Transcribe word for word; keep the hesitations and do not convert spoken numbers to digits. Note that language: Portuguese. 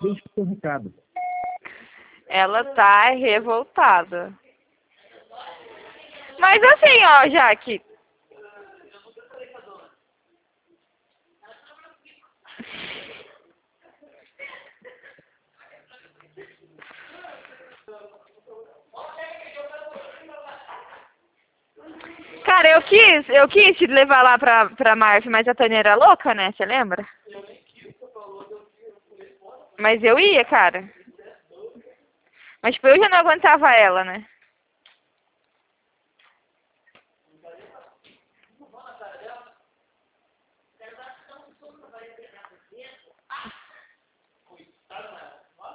Deixa o seu recado. Ela tá revoltada. Mas assim, ó, Jaque. Cara, eu quis, eu quis te levar lá pra, pra Marf, mas a Tânia era louca, né? Você lembra? Mas eu ia, cara. Mas tipo, eu já não aguentava ela, né?